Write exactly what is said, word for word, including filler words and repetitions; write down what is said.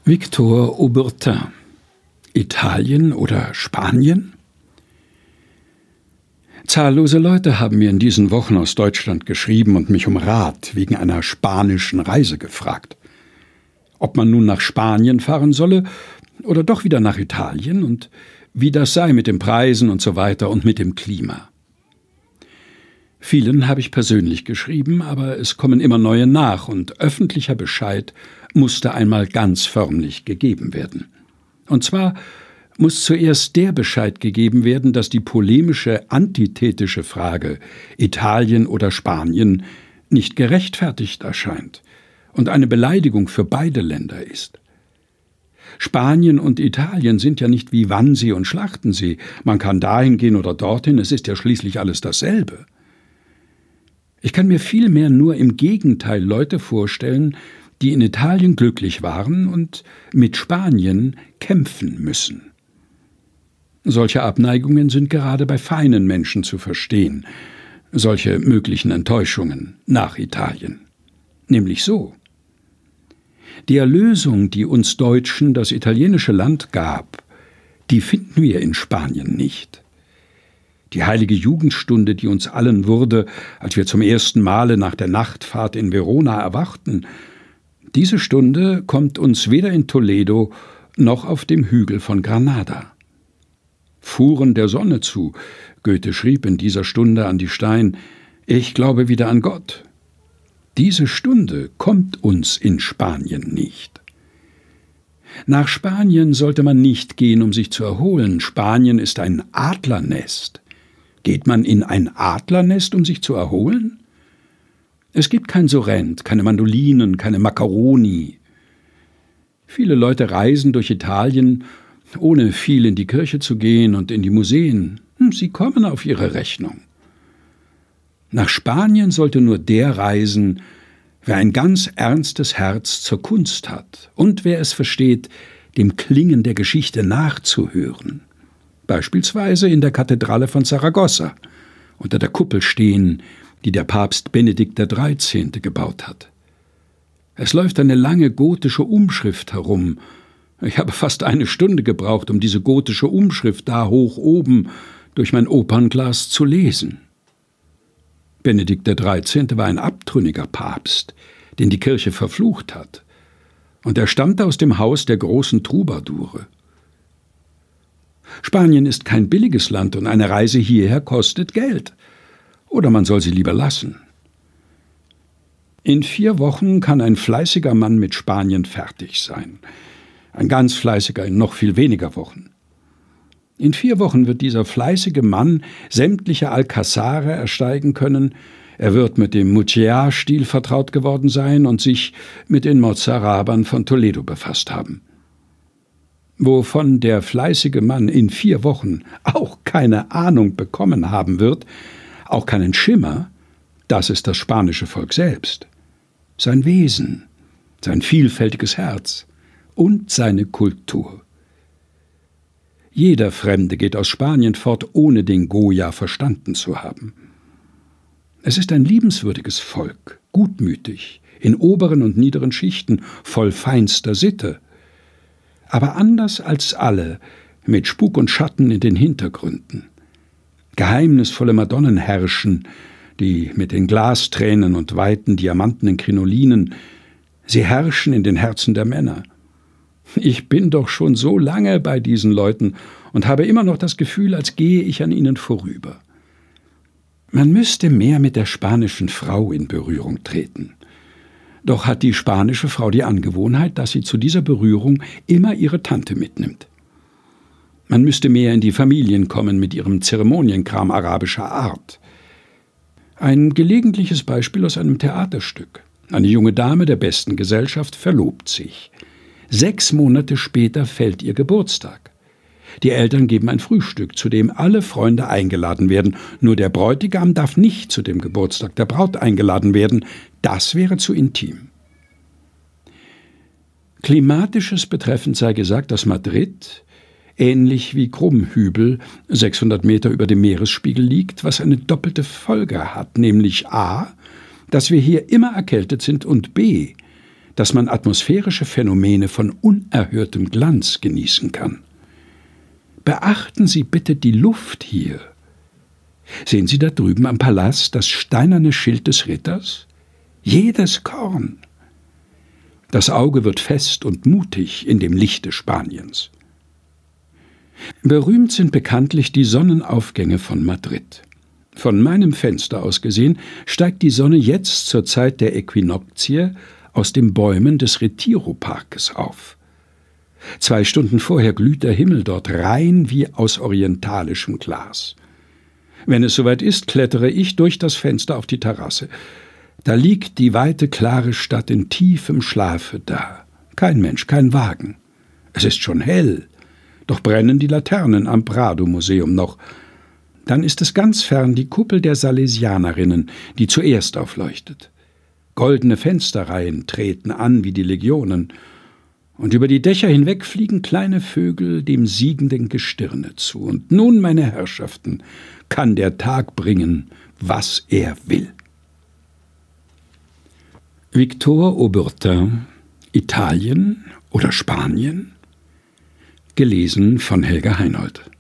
Victor Aubertin. Italien oder Spanien? Zahllose Leute haben mir in diesen Wochen aus Deutschland geschrieben und mich um Rat wegen einer spanischen Reise gefragt. Ob man nun nach Spanien fahren solle oder doch wieder nach Italien und wie das sei mit den Preisen und so weiter und mit dem Klima. Vielen habe ich persönlich geschrieben, aber es kommen immer neue nach und öffentlicher Bescheid musste einmal ganz förmlich gegeben werden. Und zwar muss zuerst der Bescheid gegeben werden, dass die polemische, antithetische Frage Italien oder Spanien nicht gerechtfertigt erscheint und eine Beleidigung für beide Länder ist. Spanien und Italien sind ja nicht wie Wannsee und Schlachtensee. Man kann dahin gehen oder dorthin, es ist ja schließlich alles dasselbe. Ich kann mir vielmehr nur im Gegenteil Leute vorstellen, die in Italien glücklich waren und mit Spanien kämpfen müssen. Solche Abneigungen sind gerade bei feinen Menschen zu verstehen, solche möglichen Enttäuschungen nach Italien. Nämlich so: Die Erlösung, die uns Deutschen das italienische Land gab, die finden wir in Spanien nicht. Die heilige Jugendstunde, die uns allen wurde, als wir zum ersten Male nach der Nachtfahrt in Verona erwachten, diese Stunde kommt uns weder in Toledo noch auf dem Hügel von Granada. Fuhren der Sonne zu, Goethe schrieb in dieser Stunde an die Stein, ich glaube wieder an Gott. Diese Stunde kommt uns in Spanien nicht. Nach Spanien sollte man nicht gehen, um sich zu erholen. Spanien ist ein Adlernest. Geht man in ein Adlernest, um sich zu erholen? Es gibt kein Sorrent, keine Mandolinen, keine Macaroni. Viele Leute reisen durch Italien, ohne viel in die Kirche zu gehen und in die Museen. Sie kommen auf ihre Rechnung. Nach Spanien sollte nur der reisen, wer ein ganz ernstes Herz zur Kunst hat und wer es versteht, dem Klingen der Geschichte nachzuhören. Beispielsweise in der Kathedrale von Saragossa, unter der Kuppel stehen, die der Papst Benedikt der Dreizehnte gebaut hat. Es läuft eine lange gotische Umschrift herum. Ich habe fast eine Stunde gebraucht, um diese gotische Umschrift da hoch oben durch mein Opernglas zu lesen. Benedikt der Dreizehnte war ein abtrünniger Papst, den die Kirche verflucht hat, und er stammte aus dem Haus der großen Troubadoure. Spanien ist kein billiges Land und eine Reise hierher kostet Geld. Oder man soll sie lieber lassen. In vier Wochen kann ein fleißiger Mann mit Spanien fertig sein. Ein ganz fleißiger in noch viel weniger Wochen. In vier Wochen wird dieser fleißige Mann sämtliche Alcazare ersteigen können. Er wird mit dem Mucea-Stil vertraut geworden sein und sich mit den Mozarabern von Toledo befasst haben. Wovon der fleißige Mann in vier Wochen auch keine Ahnung bekommen haben wird, auch keinen Schimmer, das ist das spanische Volk selbst. Sein Wesen, sein vielfältiges Herz und seine Kultur. Jeder Fremde geht aus Spanien fort, ohne den Goya verstanden zu haben. Es ist ein liebenswürdiges Volk, gutmütig, in oberen und niederen Schichten, voll feinster Sitte. Aber anders als alle, mit Spuk und Schatten in den Hintergründen. Geheimnisvolle Madonnen herrschen, die mit den Glastränen und weiten diamantenen Krinolinen, sie herrschen in den Herzen der Männer. Ich bin doch schon so lange bei diesen Leuten und habe immer noch das Gefühl, als gehe ich an ihnen vorüber. Man müsste mehr mit der spanischen Frau in Berührung treten. Doch hat die spanische Frau die Angewohnheit, dass sie zu dieser Berührung immer ihre Tante mitnimmt. Man müsste mehr in die Familien kommen mit ihrem Zeremonienkram arabischer Art. Ein gelegentliches Beispiel aus einem Theaterstück. Eine junge Dame der besten Gesellschaft verlobt sich. Sechs Monate später fällt ihr Geburtstag. Die Eltern geben ein Frühstück, zu dem alle Freunde eingeladen werden. Nur der Bräutigam darf nicht zu dem Geburtstag der Braut eingeladen werden. Das wäre zu intim. Klimatisches betreffend sei gesagt, dass Madrid, ähnlich wie Krummhübel, sechshundert Meter über dem Meeresspiegel liegt, was eine doppelte Folge hat, nämlich a, dass wir hier immer erkältet sind und b, dass man atmosphärische Phänomene von unerhörtem Glanz genießen kann. Beachten Sie bitte die Luft hier. Sehen Sie da drüben am Palast das steinerne Schild des Ritters? Jedes Korn. Das Auge wird fest und mutig in dem Lichte Spaniens. Berühmt sind bekanntlich die Sonnenaufgänge von Madrid. Von meinem Fenster aus gesehen steigt die Sonne jetzt zur Zeit der Äquinoktie aus den Bäumen des Retiro-Parkes auf. Zwei Stunden vorher glüht der Himmel dort rein wie aus orientalischem Glas. Wenn es soweit ist, klettere ich durch das Fenster auf die Terrasse. Da liegt die weite, klare Stadt in tiefem Schlafe da. Kein Mensch, kein Wagen. Es ist schon hell, doch brennen die Laternen am Prado-Museum noch. Dann ist es ganz fern die Kuppel der Salesianerinnen, die zuerst aufleuchtet. Goldene Fensterreihen treten an wie die Legionen, und über die Dächer hinweg fliegen kleine Vögel dem siegenden Gestirne zu. Und nun, meine Herrschaften, kann der Tag bringen, was er will. Victor Auburtin, Italien oder Spanien? Gelesen von Helga Heinold.